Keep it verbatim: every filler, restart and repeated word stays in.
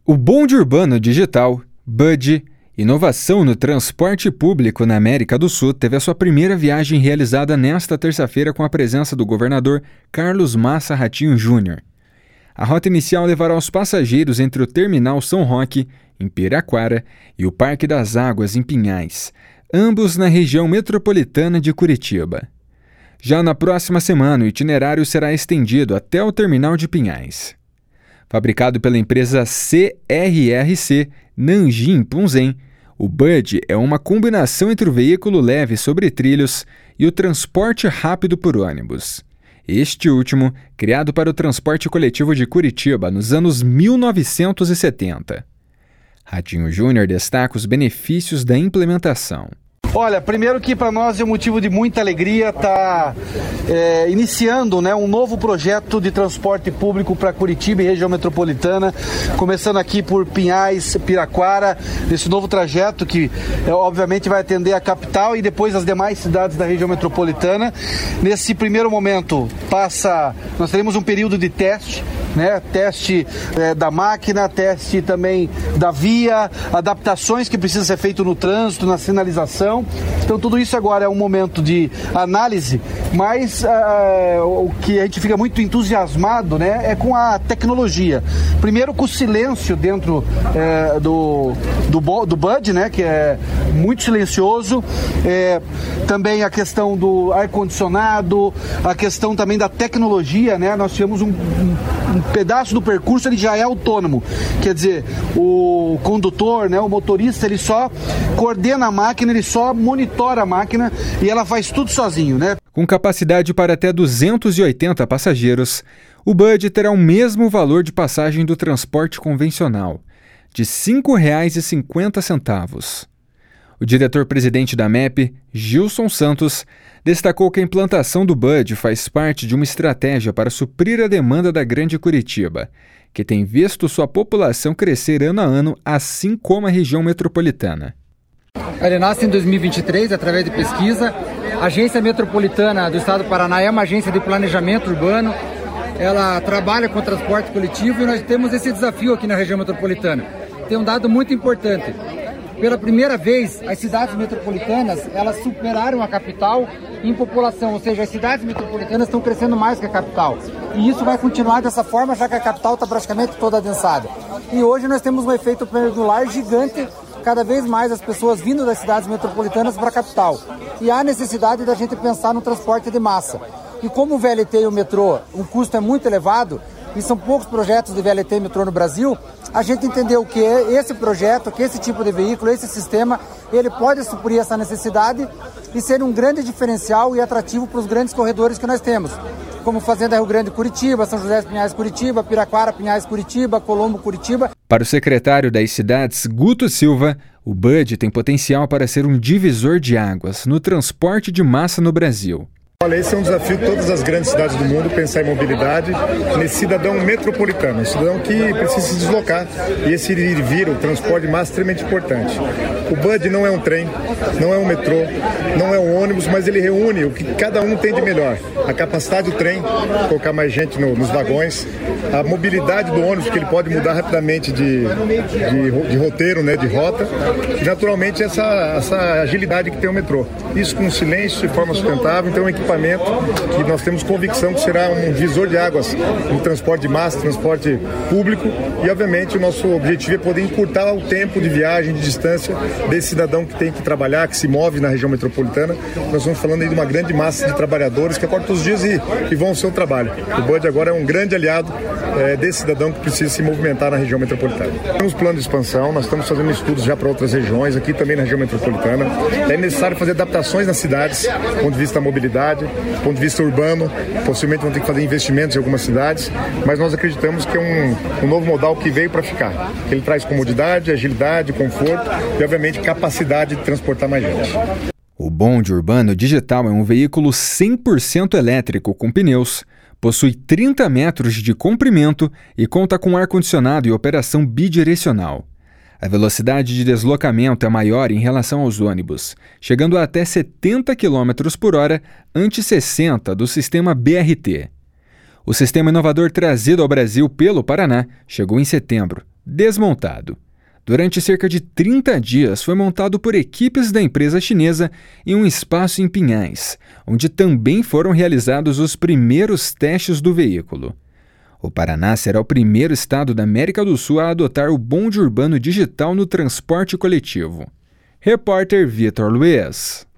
O bonde urbano digital, B U D, inovação no transporte público na América do Sul, teve a sua primeira viagem realizada nesta terça-feira com a presença do governador Carlos Massa Ratinho Júnior A rota inicial levará os passageiros entre o Terminal São Roque, em Piraquara, e o Parque das Águas, em Pinhais, ambos na região metropolitana de Curitiba. Já na próxima semana, o itinerário será estendido até o terminal de Pinhais. Fabricado pela empresa C R R C Nanjing Punzen, o B U D é uma combinação entre o veículo leve sobre trilhos e o transporte rápido por ônibus. Este último, criado para o transporte coletivo de Curitiba nos anos mil novecentos e setenta. Ratinho Júnior destaca os benefícios da implementação. Olha, primeiro que para nós é um motivo de muita alegria estar é, iniciando, né, um novo projeto de transporte público para Curitiba e região metropolitana, começando aqui por Pinhais, Piraquara, esse novo trajeto que é, obviamente vai atender a capital e depois as demais cidades da região metropolitana. Nesse primeiro momento passa, nós teremos um período de teste, né, teste é, da máquina, teste também da via, adaptações que precisam ser feitas no trânsito, na sinalização. Então tudo isso agora é um momento de análise, mas uh, o que a gente fica muito entusiasmado, né, é com a tecnologia. Primeiro com o silêncio dentro uh, do, do, do B U D, né, que é muito silencioso, é, também a questão do ar-condicionado, a questão também da tecnologia, né, nós tivemos um, um, um pedaço do percurso, ele já é autônomo, quer dizer, o condutor, né, o motorista, ele só coordena a máquina, ele só monitora a máquina e ela faz tudo sozinho, né? Com capacidade para até duzentos e oitenta passageiros, o B U D terá o mesmo valor de passagem do transporte convencional, de cinco reais e cinquenta centavos. O diretor-presidente da M E P, Gilson Santos, destacou que a implantação do B U D faz parte de uma estratégia para suprir a demanda da Grande Curitiba, que tem visto sua população crescer ano a ano, assim como a região metropolitana. Ele nasce em dois mil e vinte e três, através de pesquisa. A Agência Metropolitana do Estado do Paraná é uma agência de planejamento urbano. Ela trabalha com transporte coletivo e nós temos esse desafio aqui na região metropolitana. Tem um dado muito importante. Pela primeira vez, as cidades metropolitanas, elas superaram a capital em população, ou seja, as cidades metropolitanas estão crescendo mais que a capital. E isso vai continuar dessa forma, já que a capital está praticamente toda adensada. E hoje nós temos um efeito pendular gigante, cada vez mais as pessoas vindo das cidades metropolitanas para a capital. E há necessidade da gente pensar no transporte de massa. E como o V L T e o metrô, o custo é muito elevado, e são poucos projetos de V L T e metrô no Brasil, a gente entendeu que esse projeto, que esse tipo de veículo, esse sistema, ele pode suprir essa necessidade e ser um grande diferencial e atrativo para os grandes corredores que nós temos, como Fazenda Rio Grande Curitiba, São José Pinhais Curitiba, Piraquara Pinhais Curitiba, Colombo Curitiba. Para o secretário das cidades, Guto Silva, o B U D tem potencial para ser um divisor de águas no transporte de massa no Brasil. Olha, esse é um desafio de todas as grandes cidades do mundo, pensar em mobilidade nesse cidadão metropolitano, um cidadão que precisa se deslocar, e esse ir e vir, o transporte de massa, é extremamente importante. O B U D não é um trem, não é um metrô, não é um ônibus, mas ele reúne o que cada um tem de melhor. A capacidade do trem, colocar mais gente no, nos vagões, a mobilidade do ônibus, que ele pode mudar rapidamente de, de, de roteiro, né, de rota, e naturalmente essa, essa agilidade que tem o metrô. Isso com silêncio, de forma sustentável, então é um equipamento que nós temos convicção que será um divisor de águas no transporte de massa, transporte público, e obviamente o nosso objetivo é poder encurtar o tempo de viagem, de distância desse cidadão que tem que trabalhar, que se move na região metropolitana. Nós estamos falando aí de uma grande massa de trabalhadores que acordam todos os dias e, e vão ao seu trabalho. O B U D agora é um grande aliado é, desse cidadão que precisa se movimentar na região metropolitana. Temos plano de expansão, nós estamos fazendo estudos já para outras regiões, aqui também na região metropolitana. É necessário fazer adaptações nas cidades, do ponto de vista da mobilidade, do ponto de vista urbano, possivelmente vão ter que fazer investimentos em algumas cidades, mas nós acreditamos que é um, um novo modal que veio para ficar. Ele traz comodidade, agilidade, conforto e, obviamente, capacidade de transportar mais gente. O bonde urbano digital é um veículo cem por cento elétrico com pneus, possui trinta metros de comprimento e conta com ar-condicionado e operação bidirecional. A velocidade de deslocamento é maior em relação aos ônibus, chegando a até setenta quilômetros por hora, ante sessenta do sistema B R T. O sistema inovador trazido ao Brasil pelo Paraná chegou em setembro, desmontado. Durante cerca de trinta dias, foi montado por equipes da empresa chinesa em um espaço em Pinhais, onde também foram realizados os primeiros testes do veículo. O Paraná será o primeiro estado da América do Sul a adotar o bonde urbano digital no transporte coletivo. Repórter Vitor Luiz.